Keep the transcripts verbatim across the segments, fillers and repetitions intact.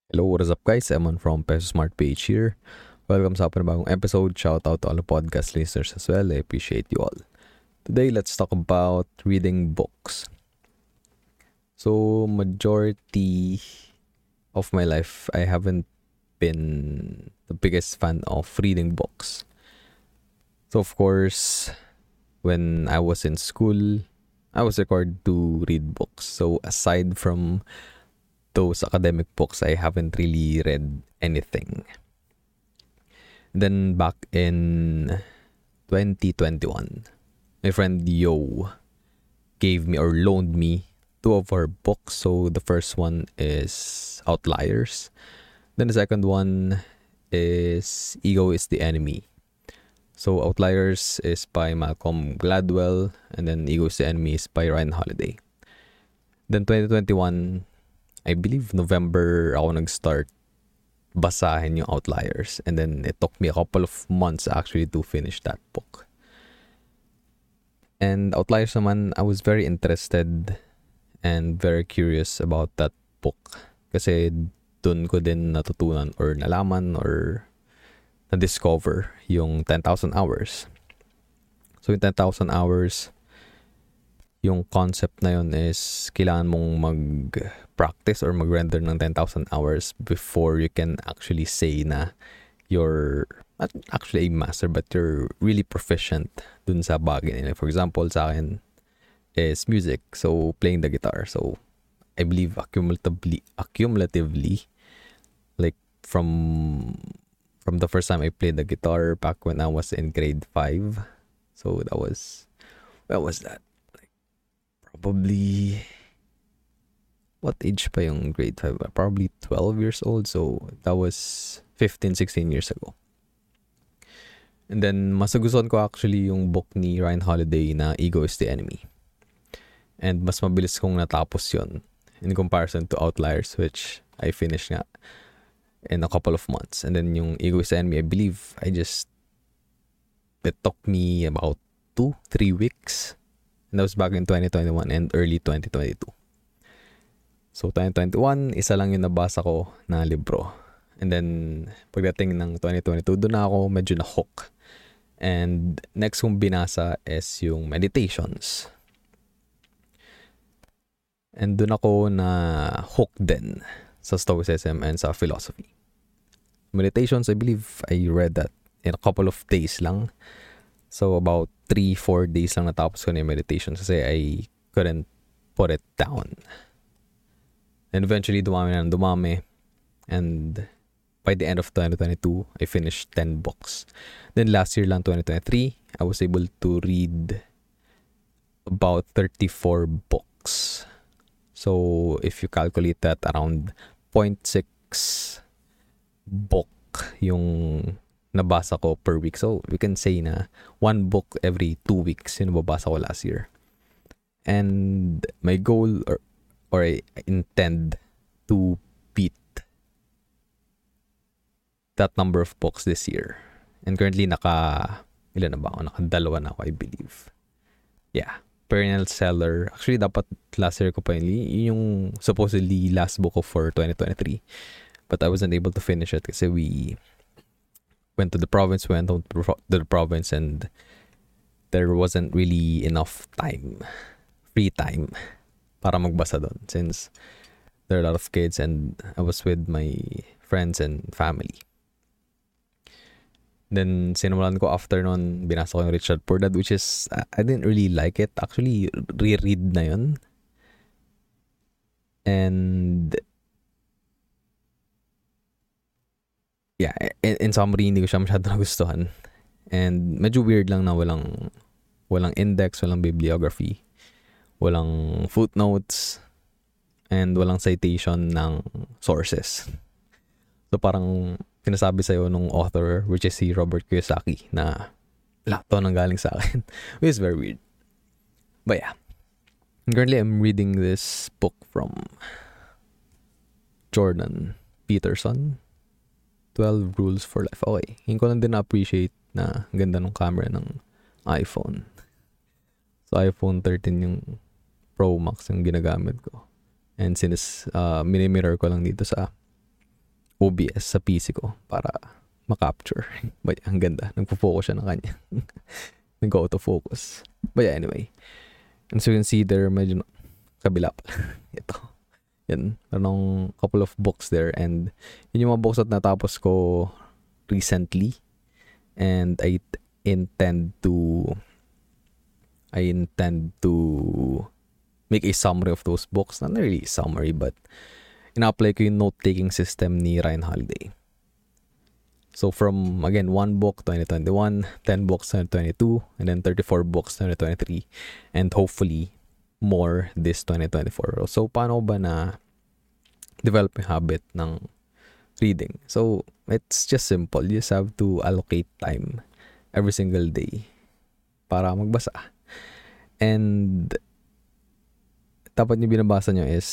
Hello, what is up guys? Emon from Peso Smart Page here. Welcome sa panibagong episode. Shout out to all the podcast listeners as well. I appreciate you all. Today, let's talk about reading books. So, majority of my life, I haven't been the biggest fan of reading books. So, of course, when I was in school, I was required to read books. So, aside from those academic books, I haven't really read anything. Then back in twenty twenty-one, my friend Yo gave me or loaned me two of our books. So the first one is Outliers. Then the second one is Ego is the Enemy. So Outliers is by Malcolm Gladwell, and then Ego is the Enemy is by Ryan Holiday. Then twenty twenty-one, I believe November ako nag-start basahin yung Outliers. And then it took me a couple of months actually to finish that book. And Outliers naman, I was very interested and very curious about that book. Kasi dun ko din natutunan or nalaman or na-discover yung ten thousand hours. So yung ten thousand hours, yung concept na yun is kailangan mong mag-practice or mag-render ng ten thousand hours before you can actually say na you're not actually a master but you're really proficient dun sa bagay nila. For example, sa akin is music. So, playing the guitar. So, I believe accumulatively, accumulatively like from from the first time I played the guitar back when I was in grade five. So, that was, what was that? Probably, what age pa yung grade five? Probably twelve years old. So, that was fifteen, sixteen years ago. And then, mas nagustuhan ko actually yung book ni Ryan Holiday na Ego is the Enemy. And mas mabilis kong natapos yon in comparison to Outliers, which I finished nga in a couple of months. And then yung Ego is the Enemy, I believe I just, it took me about two, three weeks. And that was back in twenty twenty-one and early twenty twenty-two. So, twenty twenty-one, isa lang yung nabasa ko na libro. And then, pagdating ng twenty twenty-two, doon na ako medyo na-hook. And next kong binasa is yung Meditations. And doon ako na-hook din sa Stoicism and sa philosophy. Meditations, I believe I read that in a couple of days lang. So, about three, four days lang natapos ko na yung meditation kasi I couldn't put it down. And eventually, dumami na dumami. And by the end of twenty twenty-two, I finished ten books. Then last year lang, twenty twenty-three, I was able to read about thirty-four books. So, if you calculate that, around zero point six book yung nabasa ko per week. So, we can say na one book every two weeks yung nababasa ko last year. And my goal or, or I intend to beat that number of books this year. And currently, naka, ilan na ba ako? Nakadalawa na ako, I believe. Yeah. Perennial seller. Actually, dapat last year ko pa yun. Yung supposedly last book ko for twenty twenty-three. But I wasn't able to finish it kasi we went to the province, went to the province, and there wasn't really enough time, free time, para magbasa doon since there are a lot of kids and I was with my friends and family. Then, sinulan ko after nun, binasa ko yung Rich Dad Poor Dad, which is, I didn't really like it. Actually, reread na yun. And yeah, in, in summary, hindi ko siya masyado nagustuhan. And medyo weird lang na walang walang index, walang bibliography, walang footnotes, and walang citation ng sources. So parang sinasabi sa'yo nung author, which is si Robert Kiyosaki, na lahat to nang galing sa akin. Which is very weird. But yeah. Currently, I'm reading this book from Jordan Peterson. twelve Rules for Life. Okay. Hindi ko lang din na-appreciate na ganda ng camera ng iPhone. So, iPhone thirteen yung Pro Max yung ginagamit ko. And since uh, mini-mirror ko lang dito sa O B S sa P C ko para makapture. But ang ganda. Nagpo-focus siya ng kanya. Nag-autofocus. But yeah, anyway. And so you can see there, medyo kabila pa. Ito. Yan. Meron couple of books there. And yun yung mga books at natapos ko recently. And I t- intend to I intend to make a summary of those books. Not really summary, but ina-apply ko yung note-taking system ni Ryan Holiday. So from, again, one book, twenty twenty-one, ten books, twenty twenty-two, and then thirty-four books, twenty twenty-three, and hopefully more this twenty twenty-four. So paano ba na develop yung habit ng reading? So it's just simple. You just have to allocate time every single day para magbasa. And dapat yung binabasa nyo is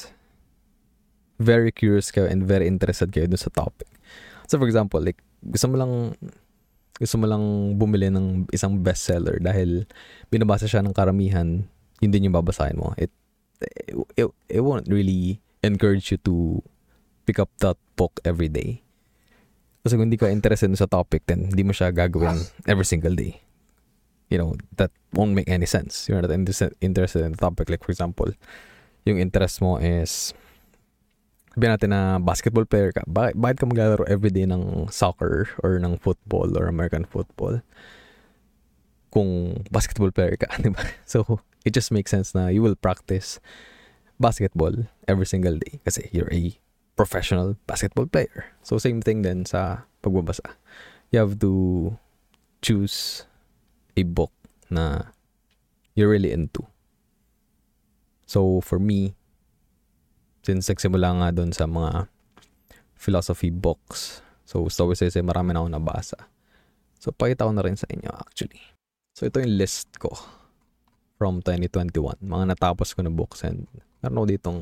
very curious kayo and very interested kayo dun sa topic. So for example, like gusto mo lang gusto mo lang bumili ng isang bestseller dahil binabasa siya ng karamihan, yun din yung babasahin mo. It it, it won't really encourage you to pick up that book every day. Kasi kung hindi ka interested sa topic, then hindi mo siya gagawin every single day. You know, that won't make any sense. You're not interested interested in the topic. Like for example, yung interest mo is sabihin natin na basketball player ka. Bakit, bakit ka maglalaro everyday ng soccer or ng football or American football kung basketball player ka, di ba? So, it just makes sense na you will practice basketball every single day kasi you're a professional basketball player. So, same thing din sa pagbabasa. You have to choose a book na you're really into. So, for me, since nagsimula nga doon sa mga philosophy books, so Stoicism, marami na akong nabasa. So, pakita ko na rin sa inyo actually. So, ito yung list ko from twenty twenty-one. Mga natapos ko na books and meron ako ditong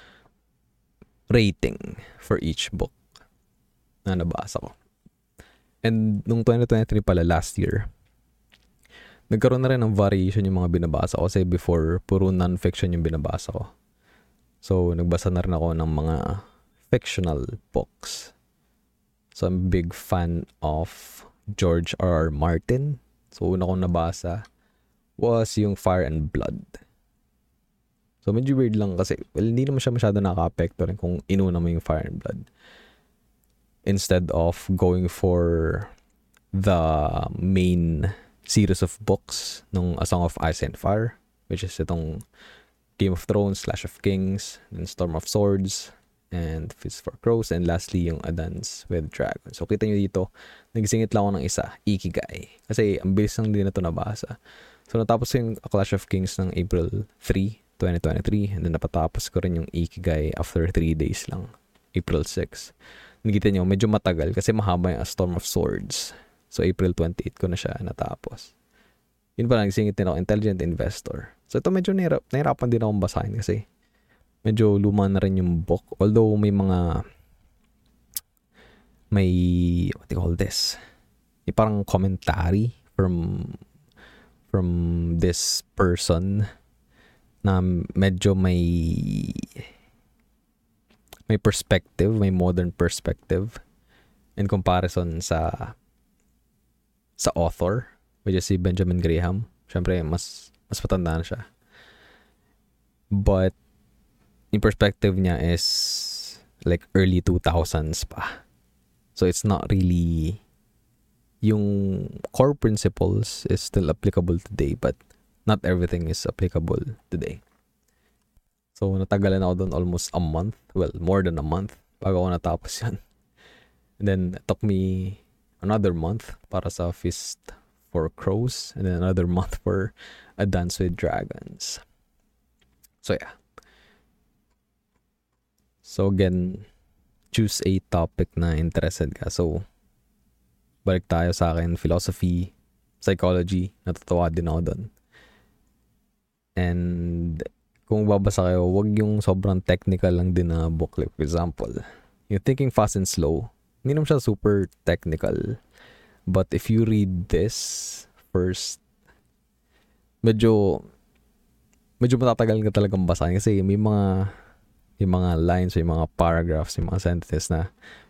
rating for each book na nabasa ko. And nung twenty twenty-three pala, last year, nagkaroon na rin ng variation yung mga binabasa ko kasi before, puro non-fiction yung binabasa ko. So, nagbasa na rin ako ng mga fictional books. So, I'm a big fan of George R. R. Martin. So, una kong nabasa was yung Fire and Blood. So, medyo weird lang kasi, well, hindi naman siya masyado nakaka-apekto rin kung inuna mo yung Fire and Blood. Instead of going for the main series of books ng A Song of Ice and Fire, which is itong Game of Thrones, Clash of Kings, then Storm of Swords, and Fist for Crows, and lastly, yung A Dance with Dragons. So, kita nyo dito, nagsingit lang ako ng isa, Ikigai. Kasi, ang bilis lang din na ito nabasa. So, natapos yung A Clash of Kings ng April third, twenty twenty-three, and then napatapos ko rin yung Ikigai after three days lang, April sixth. Nakita nyo, medyo matagal kasi mahaba yung A Storm of Swords. So, April twenty-eighth ko na siya natapos. Yun pa lang, nagsingit din ako, Intelligent Investor. So, ito medyo nahirap, nahirapan din akong basahin kasi medyo luma na rin yung book. Although, may mga may, what do you call this? May parang commentary from from this person na medyo may may perspective, may modern perspective in comparison sa sa author, which is si Benjamin Graham. Siyempre, mas mas matanda na siya. But, yung perspective niya is like early two thousands pa. So, it's not really, yung core principles is still applicable today, but not everything is applicable today. So, natagalan ako doon almost a month. Well, more than a month bago ako natapos yan. And then, it took me another month para sa Fist for Crows, and then another month for A Dance with Dragons. So, yeah. So, again, choose a topic na interested ka. So, balik tayo sa akin, philosophy, psychology, natutuwa din ako doon. And, kung babasa kayo, wag yung sobrang technical lang din na book. Like, for example, yung Thinking Fast and Slow, hindi naman siya super technical. But if you read this first, medyo medyo matatagal ka talagang basahin kasi may mga may mga lines, may mga paragraphs, may mga sentences na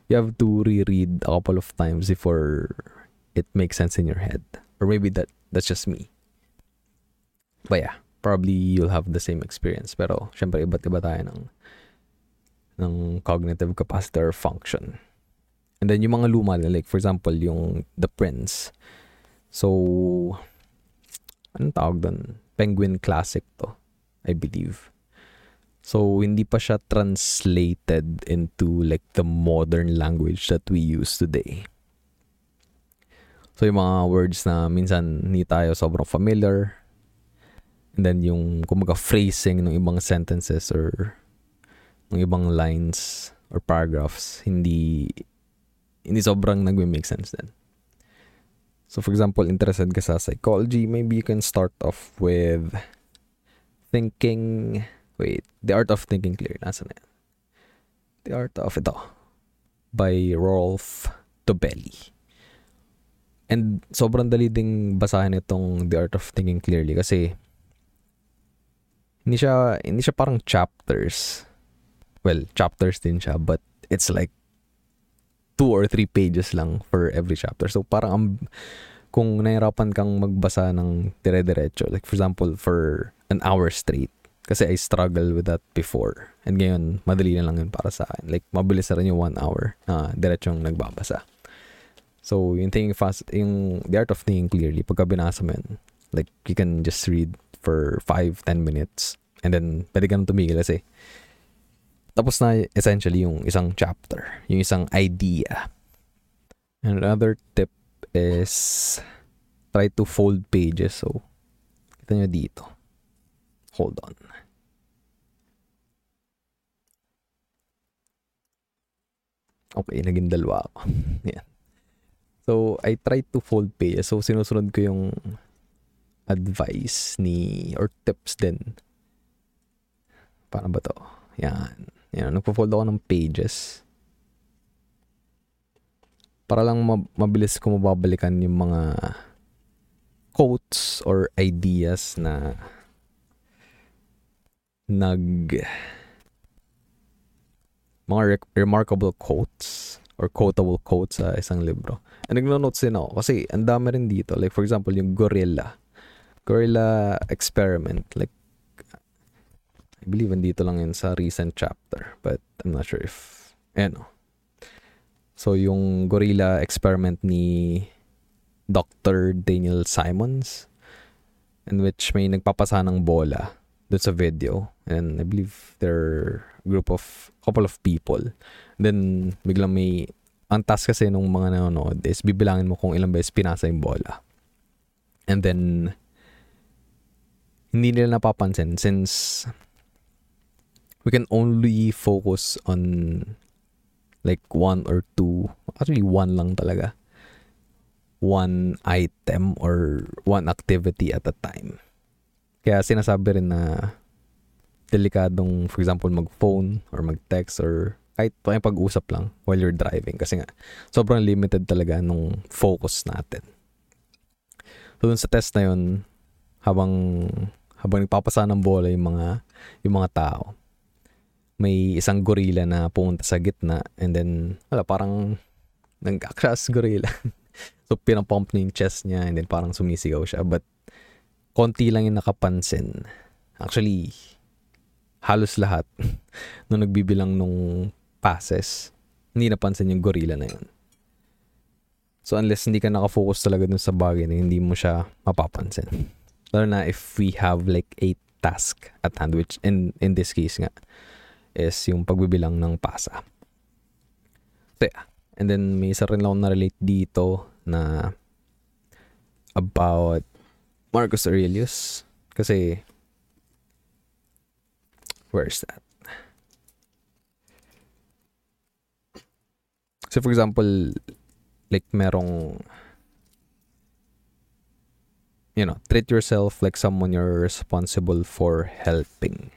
you have to reread a couple of times before it makes sense in your head. Or maybe that that's just me. But yeah, probably you'll have the same experience. Pero syempre iba't iba tayo ng ng cognitive capacity or function. And then yung mga luma, like for example, yung The Prince. So, anong tawag doon? Penguin Classic to, I believe. So, hindi pa siya translated into like the modern language that we use today. So, yung mga words na minsan hindi tayo sobrang familiar. And then yung kumbaga phrasing ng ibang sentences or ng ibang lines or paragraphs, hindi hindi sobrang nagme-make sense din. So, for example, interested ka sa psychology, maybe you can start off with thinking, wait, The Art of Thinking Clearly. Nasaan na yan? The Art of, ito, by Rolf Dobelli. And sobrang dali ding basahin itong The Art of Thinking Clearly kasi hindi siya, hindi siya parang chapters. Well, chapters din siya, but it's like two or three pages lang for every chapter. So parang um, kung nahirapan kang magbasa ng dire-diretso, like for example, for an hour straight, kasi I struggle with that before. And ngayon, madali na lang yun para sa akin. Like, mabilis na rin yung one hour na diretsong nagbabasa. So, yung thinking fast, yung The Art of Thinking Clearly, pagka binasa mo yun, like, you can just read for five, ten minutes. And then, pwede ka nang tumigil kasi tapos na essentially yung isang chapter, yung isang idea. And another tip is try to fold pages. So, kita nyo dito. Hold on. Okay, naging dalawa ako. Yan. So, I try to fold pages. So, sinusunod ko yung advice ni, or tips din. Paano ba to? Yan. Yan, nagpo-fold ako ng pages. Para lang mabilis ko mababalikan yung mga quotes or ideas na nag mga re- remarkable quotes or quotable quotes sa isang libro. And nagno-notes din ako kasi ang dami rin dito. Like for example, yung gorilla. Gorilla experiment. Like I believe andito lang yun sa recent chapter. But I'm not sure if ano. So yung gorilla experiment ni Doctor Daniel Simons, in which may nagpapasa ng bola doon sa video. And I believe there are a group of, couple of people. Then biglang may, ang task kasi nung mga nanonood is bibilangin mo kung ilang beses pinasa yung bola. And then hindi nila napapansin since we can only focus on like one or two, actually one lang talaga, one item or one activity at a time. Kaya sinasabi rin na delikadong, for example, mag-phone or mag-text or kahit pag-usap lang while you're driving kasi nga sobrang limited talaga nung focus natin. So dun sa test na yun, habang habang nagpapasa ng bola yung mga yung mga tao, may isang gorilla na pumunta sa gitna and then wala, parang nag-crash gorilla. So pinapump niya yung chest niya and then parang sumisigaw siya, but konti lang yung nakapansin. Actually, halos lahat nung nagbibilang nung passes, hindi napansin yung gorilla na yun. So unless hindi ka nakafocus talaga dun sa bagay na hindi mo siya mapapansin. Lalo na if we have like a task at hand, which in in this case nga is yung pagbibilang ng pasa. So yeah. And then may isa rin lang na-relate dito na about Marcus Aurelius. Kasi where's that? So for example, like merong, you know, treat yourself like someone you're responsible for helping.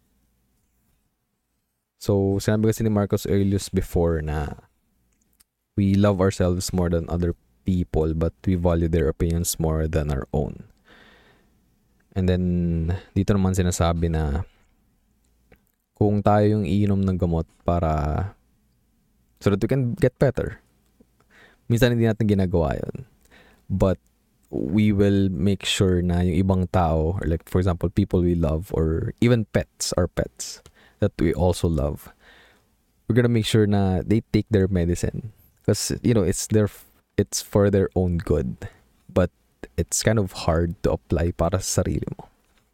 So, sinabi kasi ni Marcus Aurelius before na we love ourselves more than other people but we value their opinions more than our own. And then, dito naman sinasabi na kung tayo yung iinom ng gamot para so that we can get better. Minsan hindi natin ginagawa yun. But we will make sure na yung ibang tao, or like for example, people we love, or even pets, our pets, that we also love, we're gonna make sure na they take their medicine. Because, you know, it's their, it's for their own good. But it's kind of hard to apply para sa sarili mo.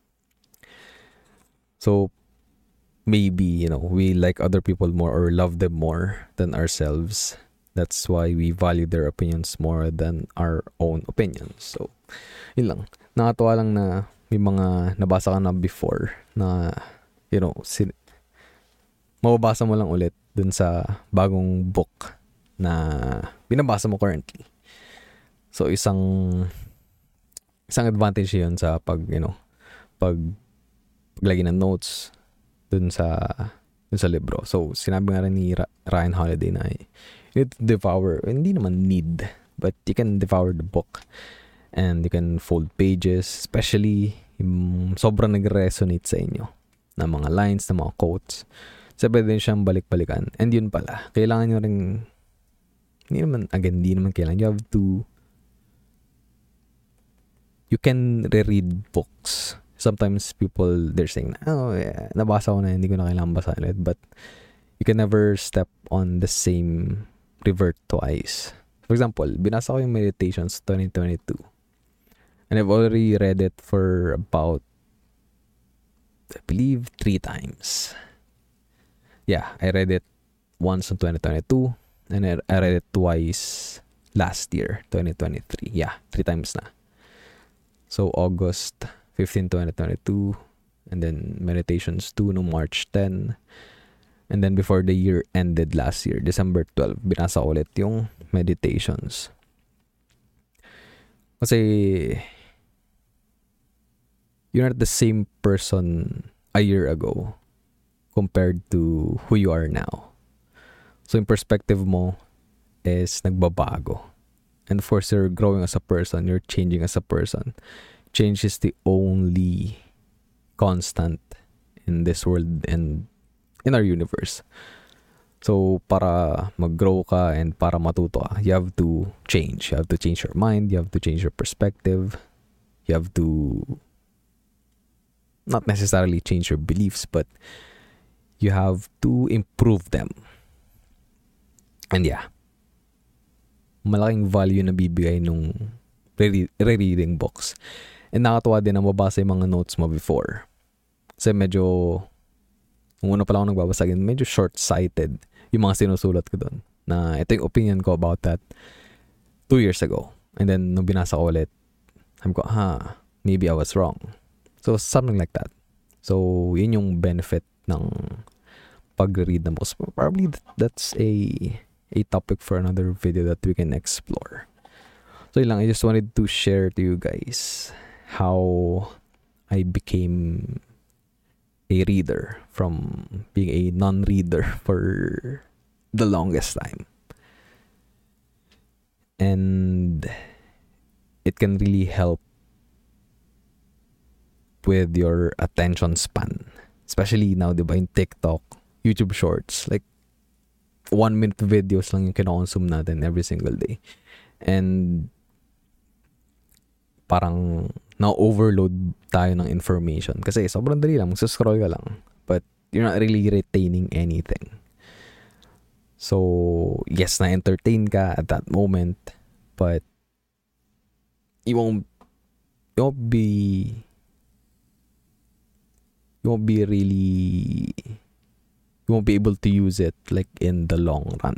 So, maybe, you know, we like other people more or love them more than ourselves. That's why we value their opinions more than our own opinions. So, yun lang. Nakatawa lang na may mga nabasa ka na before na, you know, sin- mababasa mo lang ulit dun sa bagong book na binabasa mo currently. So, isang isang advantage yun sa pag, you know, pag paglagay ng notes dun sa dun sa libro. So, sinabi nga rin ni Ra- Ryan Holiday na you need to devour, hindi naman need, but you can devour the book and you can fold pages, especially yung sobrang nag-resonate sa inyo na mga lines, na mga quotes. So, pwede din siyang balik-balikan. And yun pala, kailangan nyo rin, hindi naman, again, hindi naman kailangan, you have to, you can reread books. Sometimes people, they're saying, oh, yeah, nabasa ko na, hindi ko na kailangan basahin ulit. But you can never step on the same river twice. For example, binasa ko yung Meditations twenty twenty-two. And I've already read it for about, I believe, three times. Yeah, I read it once in twenty twenty-two. And I, I read it twice last year, twenty twenty-three. Yeah, three times na. So, August fifteenth, twenty twenty-two, and then Meditations two no March tenth, and then before the year ended last year, December twelfth, binasa ko ulit yung Meditations. Kasi you're not the same person a year ago compared to who you are now. So yung perspective mo is nagbabago. And of course, you're growing as a person, you're changing as a person. Change is the only constant in this world and in our universe. So, para mag-grow ka and para matuto ka, you have to change. You have to change your mind. You have to change your perspective. You have to not necessarily change your beliefs, but you have to improve them. And yeah, malaking value na bibigay nung re- re-reading books. And nakatawa din na mabasa yung mga notes mo before. Kasi medyo, nung una pa lang ako nagbabasa, medyo short-sighted yung mga sinusulat ko doon. Na ito yung opinion ko about that two years ago. And then, nung binasa ko ulit, sabi ko, ha, maybe I was wrong. So, something like that. So, yun yung benefit ng pag-read ng books. Probably that's a a topic for another video that we can explore. So, yun lang. I just wanted to share to you guys how I became a reader from being a non-reader for the longest time. And it can really help with your attention span. Especially now, diba, in TikTok, YouTube Shorts, like one minute videos lang yung kino-consume natin every single day. And parang na-overload tayo ng information. Kasi sobrang dali lang, mag-scroll ka lang. But you're not really retaining anything. So, yes, na-entertain ka at that moment. But you won't, you won't be, you won't be really, you won't be able to use it like in the long run.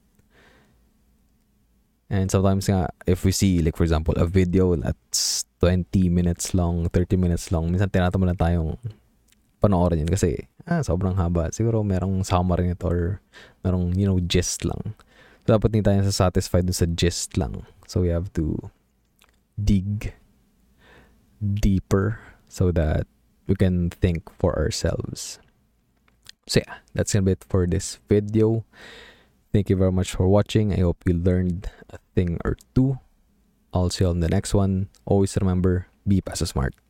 And sometimes nga, if we see, like for example, a video that's twenty minutes long, thirty minutes long, minsan tinatama lang tayong panoorin yun kasi, ah, sobrang haba. Siguro merong summary nito or merong, you know, gist lang. So, dapat hindi tayo satisfied dun sa gist lang. So, we have to dig deeper so that we can think for ourselves. So, yeah, that's gonna be it for this video. Thank you very much for watching. I hope you learned a thing or two. I'll see you on the next one. Always remember, be Paso Smart.